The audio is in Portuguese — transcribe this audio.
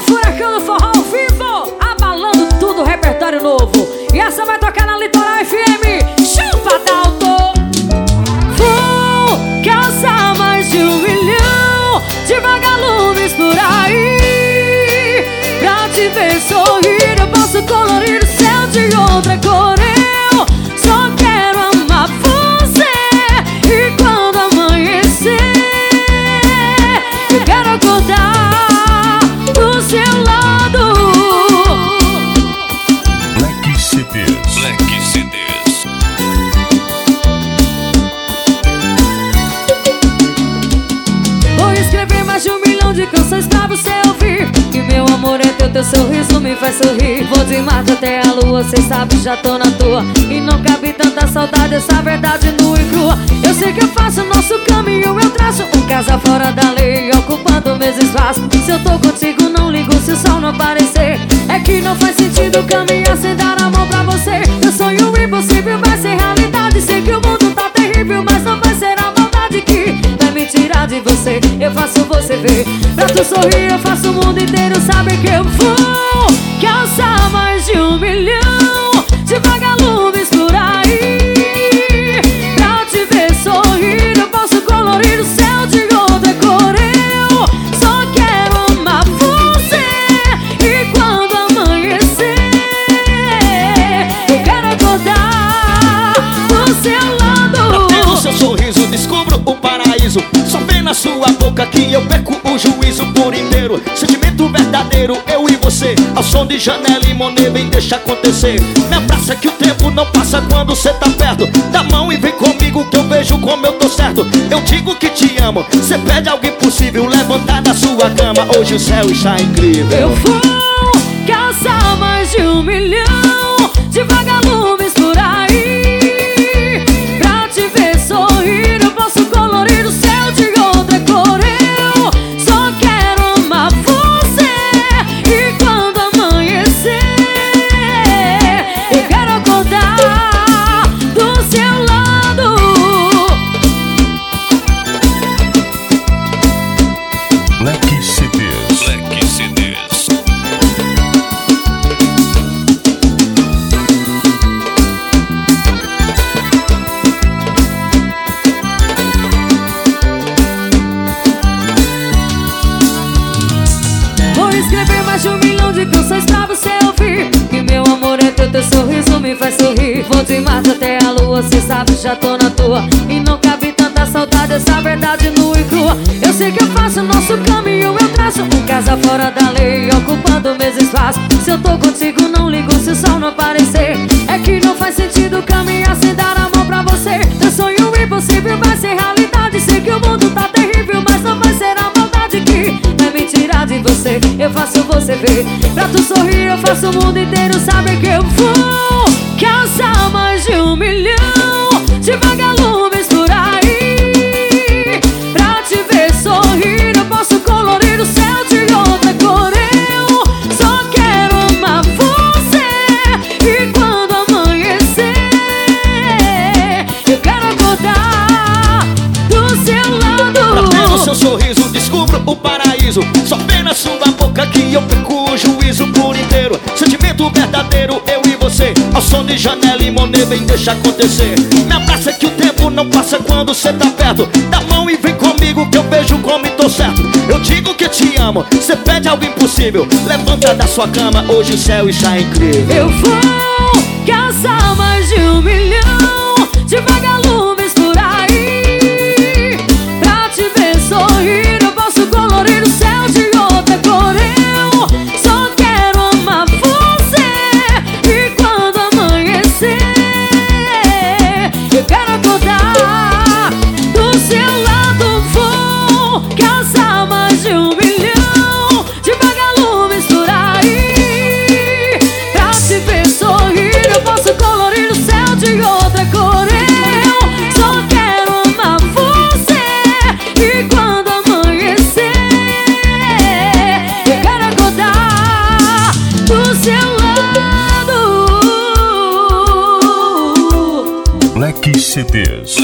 Furacão do Forró ao vivo, abalando tudo, repertório novo. E essa vai tocar na Litoral FM. Chupa, Dalton! Vou caçar mais de 1 milhão de vagalumes por aí. Pra te ver sorrir, eu posso colorir o céu de outra cor. Eu só quero amar você. E quando amanhecer, eu quero acordar do seu lado. Black CDs. Black CDs. Vou escrever mais de 1 milhão de canções pra você ouvir. E meu amor é teu sorriso me faz sorrir. Vou de Marte até a lua, cê sabe, já tô na tua. E não cabe tanta saudade, essa verdade nua e crua. Eu sei que eu faço o nosso caminho, eu traço um casa fora da lei, ocupando meus espaços. Se eu tô contigo, não ligo se o sol não aparecer. É que não faz sentido caminhar sem dar a mão pra você. Meu sonho impossível vai ser realidade. Sei que o mundo tá terrível, mas não vai ser a maldade que vai me tirar de você. Eu faço você ver. Pra tu sorrir, eu faço o mundo inteiro saber que eu vou caçar mais de 1 milhão de vagalumes por aí. Pra te ver sorrir, eu posso colorir o céu de outra cor. Eu só quero amar você. E quando amanhecer, eu quero acordar do seu lado. Até no seu sorriso descubro o paraíso. Só vem na sua boca que eu perco o juízo por inteiro. Sentimento verdadeiro, eu e você. Ao som de Janelle e Monet, vem deixa acontecer. Me abraça que o tempo não passa quando cê tá perto. Dá mão e vem comigo que eu vejo como eu tô certo. Eu digo que te amo, cê pede algo impossível. Levantar da sua cama, hoje o céu está incrível. Eu vou caçar mais de 1 milhão de vagalumes por aí. Pra te ver sorrir, eu posso colorir o céu de outra cor. Eu só quero amar você. E quando amanhecer, eu quero acordar do seu lado. Black CDs. Black CDs. Vou escrever mais de 1 milhão de canções pra você ouvir. E meu amor é teu sorriso me faz sorrir. Vou de Marte até a lua, cê sabe, já tô na tua. E não cabe tanta saudade, essa verdade nua e crua. Eu sei que eu faço o nosso caminho, eu traço um casa fora da lei, ocupando meus espaços. Se eu tô contigo, não ligo se o sol não aparecer. É que não faz sentido caminhar sem dar a mão pra você. Meu sonho impossível vai ser realidade. Sei que o mundo tá terrível, mas não vai ser a maldade que vai me tirar de você. Eu faço você ver. Pra tu sorrir, eu faço o mundo inteiro saber que eu vou caçar mais de 1 milhão de vagalumes por aí. Pra te ver sorrir, eu posso colorir o céu de outra cor. Eu só quero amar você. E quando amanhecer, eu quero acordar do seu lado. Até no seu sorriso descubro o paraíso. Só vem na sua boca que eu perco o juízo por inteiro. Sentimento verdadeiro, eu e você. Ao som de Janelle e Monet, vem deixa acontecer. Me abraça que o tempo não passa quando cê tá perto. Dá mão e vem comigo que eu vejo como tô certo. Eu digo que te amo, cê pede algo impossível. Levanta da sua cama, hoje o céu está incrível. Eu vou caçar mais de 1 milhão de vagalumes por aí. Pra te ver sorrir, eu posso colorir o céu de outra cor. Eu só quero amar você. E quando amanhecer, eu quero acordar do seu lado. Vou caçar mais de 1 milhão de vagalumes por aí. Pra te ver sorrir, eu posso colorir o céu de outra cor. Eu só quero amar você. E quando amanhecer, eu quero acordar do seu lado. Black CDs.